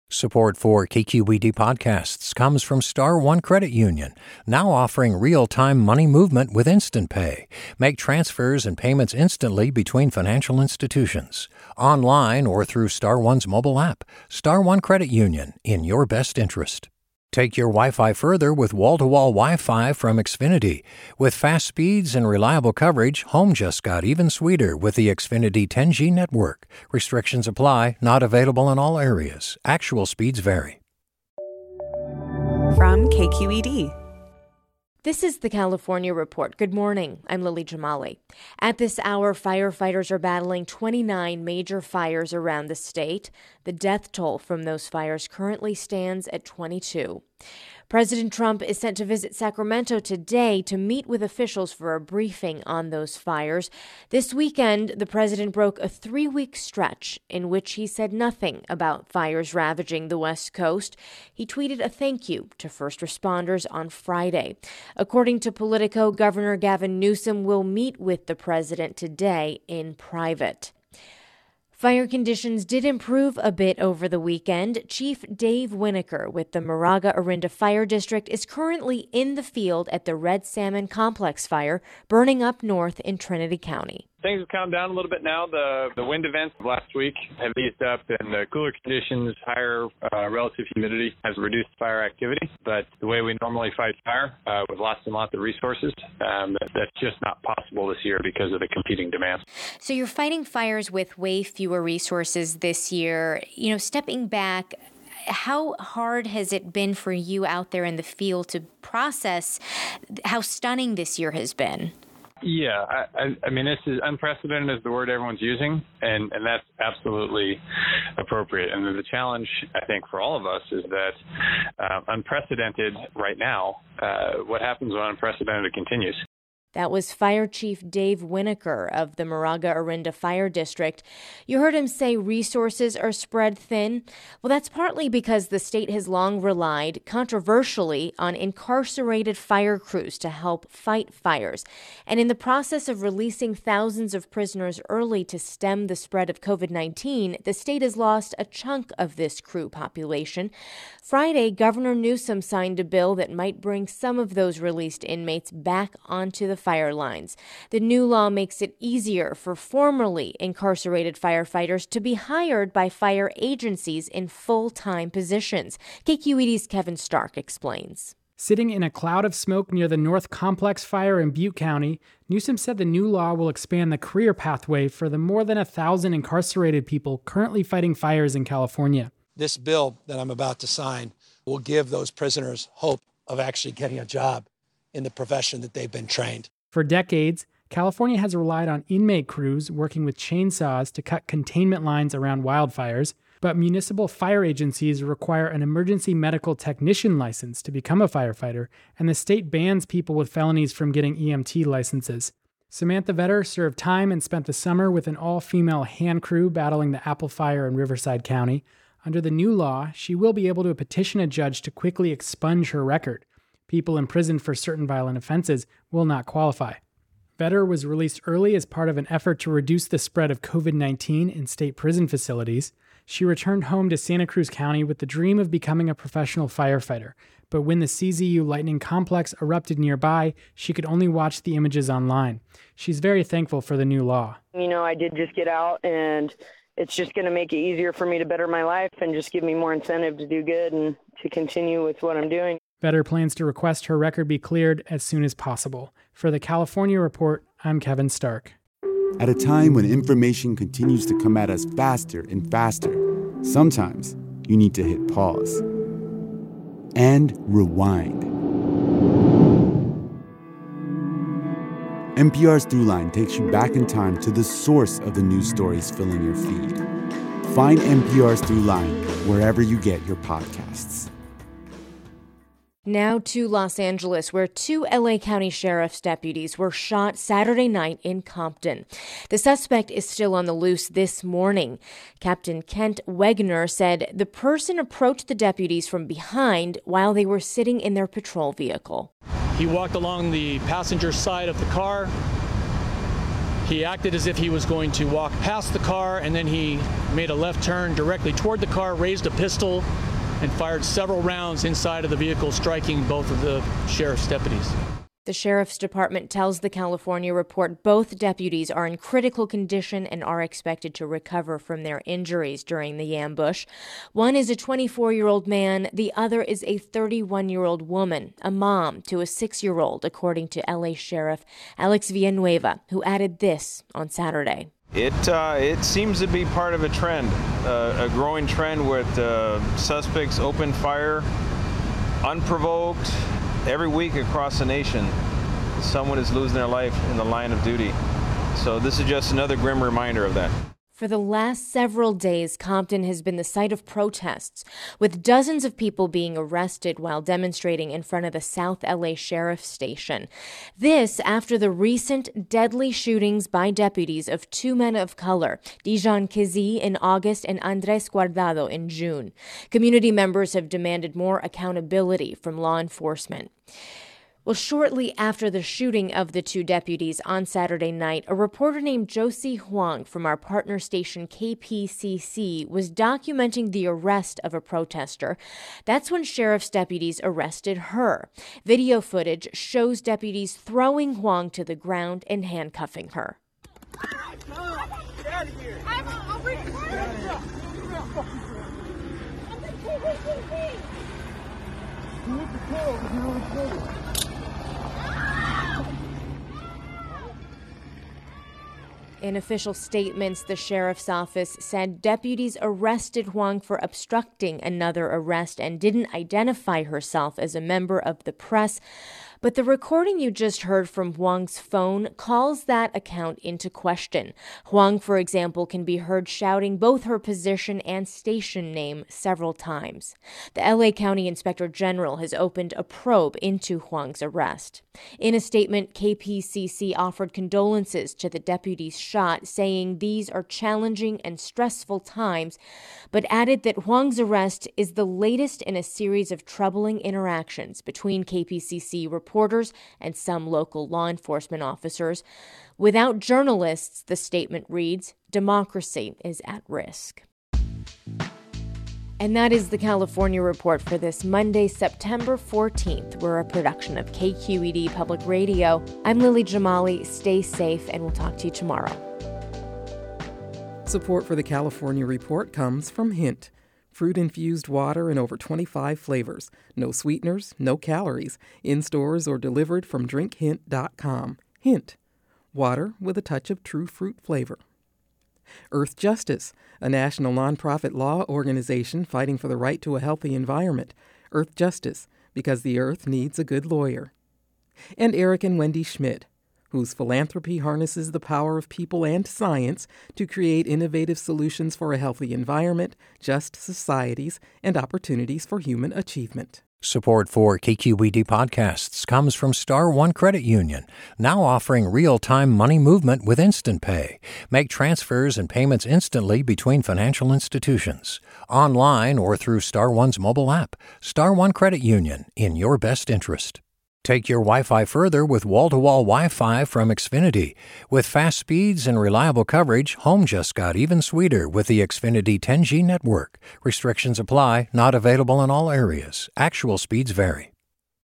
Support for KQED podcasts comes from Star One Credit Union, now offering real-time money movement with Instant Pay. Make transfers and payments instantly between financial institutions, online or through Star One's mobile app. Star One Credit Union, in your best interest. Take your Wi-Fi further with wall-to-wall Wi-Fi from Xfinity. With fast speeds and reliable coverage, home just got even sweeter with the Xfinity 10G network. Restrictions apply, not available in all areas. Actual speeds vary. From KQED. This is the California Report. Good morning. I'm Lily Jamali. At this hour, firefighters are battling 29 major fires around the state. The death toll from those fires currently stands at 22. President Trump is set to visit Sacramento today to meet with officials for a briefing on those fires. This weekend, the president broke a 3-week stretch in which he said nothing about fires ravaging the West Coast. He tweeted a thank you to first responders on Friday. According to Politico, Governor Gavin Newsom will meet with the president today in private. Fire conditions did improve a bit over the weekend. Chief Dave Winokur with the Moraga Orinda Fire District is currently in the field at the Red Salmon Complex fire burning up north in Trinity County. Things have calmed down a little bit now. The wind events of last week have eased up, and the cooler conditions, higher relative humidity has reduced fire activity. But the way we normally fight fire with lots and lots of resources, that's just not possible this year because of the competing demands. So you're fighting fires with way fewer resources this year. You know, stepping back, how hard has it been for you out there in the field to process how stunning this year has been? Yeah, I mean, this is unprecedented is the word everyone's using, and that's absolutely appropriate. And the challenge, I think, for all of us is that unprecedented right now, what happens when unprecedented continues? That was Fire Chief Dave Winokur of the Moraga Orinda Fire District. You heard him say resources are spread thin. Well, that's partly because the state has long relied, controversially, on incarcerated fire crews to help fight fires. And in the process of releasing thousands of prisoners early to stem the spread of COVID-19, the state has lost a chunk of this crew population. Friday, Governor Newsom signed a bill that might bring some of those released inmates back onto the fire lines. The new law makes it easier for formerly incarcerated firefighters to be hired by fire agencies in full-time positions. KQED's Kevin Stark explains. Sitting in a cloud of smoke near the North Complex fire in Butte County, Newsom said the new law will expand the career pathway for the more than 1,000 incarcerated people currently fighting fires in California. This bill that I'm about to sign will give those prisoners hope of actually getting a job in the profession that they've been trained. For decades, California has relied on inmate crews working with chainsaws to cut containment lines around wildfires, but municipal fire agencies require an emergency medical technician license to become a firefighter, and the state bans people with felonies from getting EMT licenses. Samantha Vetter served time and spent the summer with an all-female hand crew battling the Apple Fire in Riverside County. Under the new law, she will be able to petition a judge to quickly expunge her record. People imprisoned for certain violent offenses will not qualify. Vetter was released early as part of an effort to reduce the spread of COVID-19 in state prison facilities. She returned home to Santa Cruz County with the dream of becoming a professional firefighter. But when the CZU Lightning Complex erupted nearby, she could only watch the images online. She's very thankful for the new law. You know, I did just get out, and it's just going to make it easier for me to better my life and just give me more incentive to do good and to continue with what I'm doing. Vetter plans to request her record be cleared as soon as possible. For the California Report, I'm Kevin Stark. At a time when information continues to come at us faster and faster, sometimes you need to hit pause and rewind. NPR's Throughline takes you back in time to the source of the news stories filling your feed. Find NPR's Throughline wherever you get your podcasts. Now to Los Angeles, where 2 LA County Sheriff's deputies were shot Saturday night in Compton. The suspect is still on the loose this morning. Captain Kent Wegner said the person approached the deputies from behind while they were sitting in their patrol vehicle. He walked along the passenger side of the car. He acted as if he was going to walk past the car, and then he made a left turn directly toward the car, raised a pistol, and fired several rounds inside of the vehicle, striking both of the sheriff's deputies. The Sheriff's Department tells the California Report both deputies are in critical condition and are expected to recover from their injuries during the ambush. One is a 24-year-old man. The other is a 31-year-old woman, a mom to a 6-year-old, according to LA Sheriff Alex Villanueva, who added this on Saturday. It seems to be part of a trend, a growing trend with suspects open fire unprovoked. Every week across the nation, someone is losing their life in the line of duty. So this is just another grim reminder of that. For the last several days, Compton has been the site of protests, with dozens of people being arrested while demonstrating in front of the South LA Sheriff's Station. This after the recent deadly shootings by deputies of two men of color, Dijon Kizi in August and Andres Guardado in June. Community members have demanded more accountability from law enforcement. Well, shortly after the shooting of the two deputies on Saturday night, a reporter named Josie Huang from our partner station KPCC was documenting the arrest of a protester. That's when sheriff's deputies arrested her. Video footage shows deputies throwing Huang to the ground and handcuffing her. Get out of here. I'm recording. In official statements, the sheriff's office said deputies arrested Huang for obstructing another arrest and didn't identify herself as a member of the press. But the recording you just heard from Huang's phone calls that account into question. Huang, for example, can be heard shouting both her position and station name several times. The LA County Inspector General has opened a probe into Huang's arrest. In a statement, KPCC offered condolences to the deputies shot, saying these are challenging and stressful times, but added that Huang's arrest is the latest in a series of troubling interactions between KPCC reporters and some local law enforcement officers. Without journalists, the statement reads, democracy is at risk. And that is the California Report for this Monday, September 14th. We're a production of KQED Public Radio. I'm Lily Jamali. Stay safe, and we'll talk to you tomorrow. Support for the California Report comes from Hint. Fruit-infused water in over 25 flavors. No sweeteners, no calories. In stores or delivered from drinkhint.com. Hint. Water with a touch of true fruit flavor. Earth Justice, a national nonprofit law organization fighting for the right to a healthy environment. Earth Justice, because the earth needs a good lawyer. And Eric and Wendy Schmidt, whose philanthropy harnesses the power of people and science to create innovative solutions for a healthy environment, just societies, and opportunities for human achievement. Support for KQED podcasts comes from Star One Credit Union, now offering real-time money movement with Instant Pay. Make transfers and payments instantly between financial institutions, online or through Star One's mobile app. Star One Credit Union, in your best interest. Take your Wi-Fi further with wall-to-wall Wi-Fi from Xfinity. With fast speeds and reliable coverage, home just got even sweeter with the Xfinity 10G network. Restrictions apply, not available in all areas. Actual speeds vary.